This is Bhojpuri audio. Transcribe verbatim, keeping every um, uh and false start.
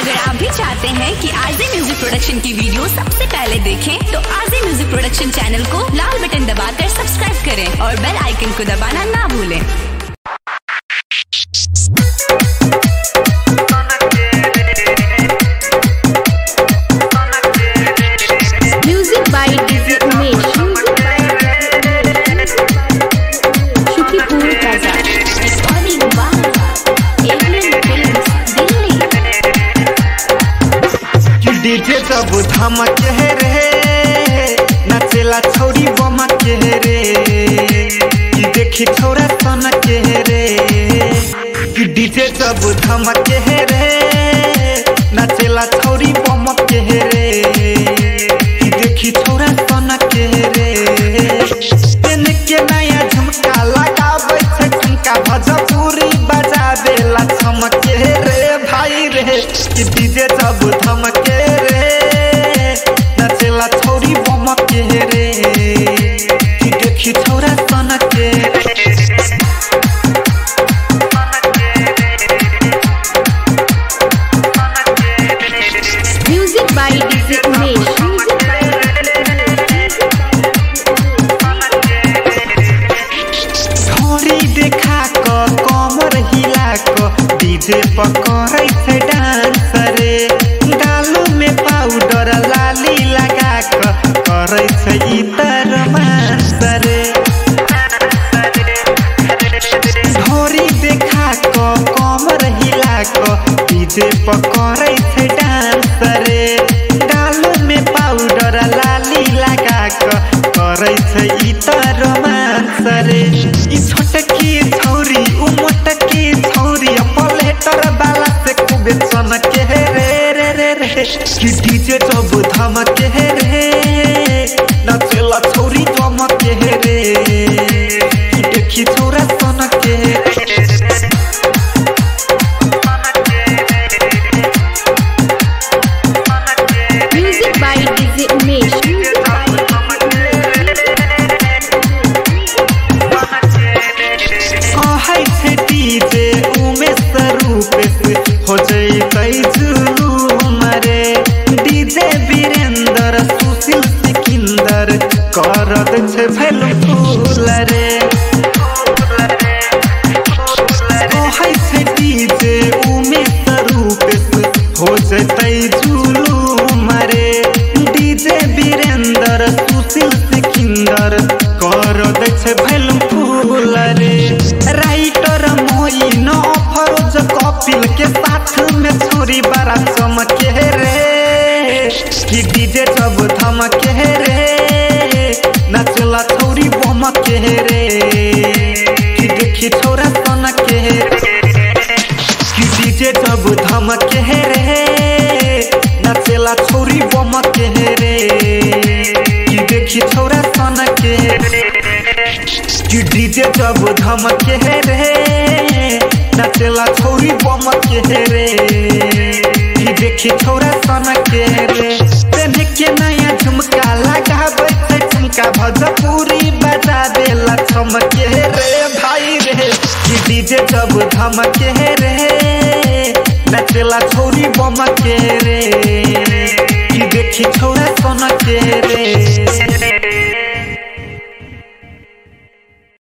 अगर आप भी चाहते हैं कि आरजे म्यूजिक प्रोडक्शन की वीडियो सबसे पहले देखें तो आरजे म्यूजिक प्रोडक्शन चैनल को लाल बटन दबाकर सब्सक्राइब करें और बेल आइकन को दबाना ना भूलें। Music by D J Umesh, Shukripur बाजार, recording by alien films, Delhi. D J जब धमके रे नाचेला छोरी बमके रे कि देखी छोरा सनके रे कि डीजे जब धमके रे नाचेला छोरी बमके रे कि देखी छोरा सनके रे तेन के नया झुमका लगाबै छै ठुमका भजपुरी बजाबेला चमके रे भाई रे कि डीजे जब धमके रे नाचेला छोरी बमके रे कि देखी छोरा सनके रे। म्यूजिक बाय डीजे उमेश, छोरी देखा क कमर हिला क डीजे पकड़ै छै डांस रे गालू में पाउडर लाली लगा क करै छै ई तर मांस रे छोरी देखा क कमर हिला क डीजे पकड़ै छै डांस रे गालू में पाउडर लाली लगा क करै छै ई तर मांस रे ई छोटकी छौरी उ मोटकी छौरी पलेटर बाला से खूबे चमके रे रे रे रे कि डीजे जब धमके रे नाचेला छौरी चमके रे कि देखी छोरा सनके रे। म्यूजिक बाय डीजे उमेश, कहै छै डीजे उमेश रूपेश हो जैतै जुलूम रे डीजे वीरेंद्र सुशील सिकंदर कर दै छै भैलू फूल रे कहै छै डीजे उमेश रूपेश हो जैतै जुलूम रे डीजे वीरेंद्र सुशील सिकंदर कर दै छै भैलू फूल रे राइटर मोइन फरोज कपिल के साथ में छोरी बड़ा चमके रे कि डीजे जब धमके रे नाचला छोरी बमके रे कि देखी छोरा सनके रे कि डीजे जब धमके रे नाचला छोरी बमके रे कि देखी छोरा सनके रे कि डीजे जब धमके रे नाचेला छोरी बमके रे कि देखी छोरा सनके रे तेन के नया झुमका लगाबै छै ठुमका भजपुरी बजा देला चमके रे भाई रे कि डीजे जब धमके रे नाचेला छोरी बमके रे कि देखी छोरा सनके रे।